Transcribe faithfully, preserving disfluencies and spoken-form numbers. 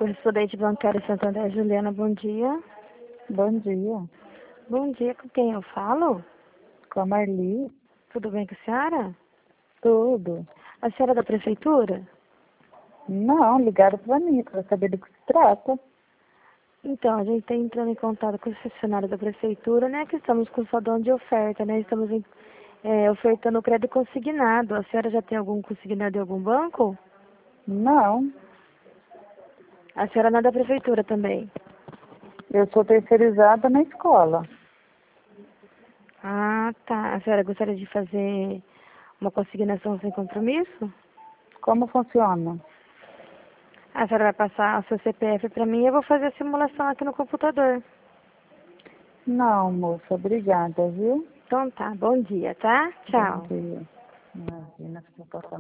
Correspondente bancário Santander, Juliana, bom dia. Bom dia. Bom dia, com quem eu falo? Com a Marli. Tudo bem com a senhora? Tudo. A senhora é da prefeitura? Não, ligaram para mim para saber do que se trata. Então, a gente está entrando em contato com o funcionário da prefeitura, né? Que estamos com salão de oferta, né? Estamos em, é, ofertando crédito consignado. A senhora já tem algum consignado em algum banco? Não, A senhora não é da prefeitura também? eu sou terceirizada na escola. Ah, tá. A senhora gostaria de fazer uma consignação sem compromisso? Como funciona? A senhora vai passar o seu C P F para mim e eu vou fazer a simulação aqui no computador. Não, moça, obrigada, viu? Então tá, bom dia, tá? Bom Tchau. dia. Imagina que eu posso